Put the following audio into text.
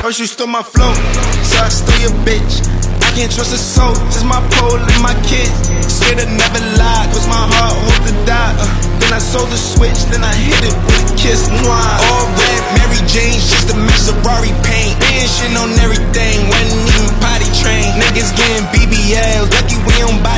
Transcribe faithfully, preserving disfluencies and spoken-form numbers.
First you stole my flow, so I stole your bitch. I can't trust a soul, just my pole and my kids. Swear to never lie, cause my heart hope to die. uh, Then I sold the switch, then I hit it with a kiss. Mwah. All red, Mary Jane's just a mix of Ferrari paint. Being shit on everything, wasn't even potty trained. Niggas getting B B Ls, lucky we don't buy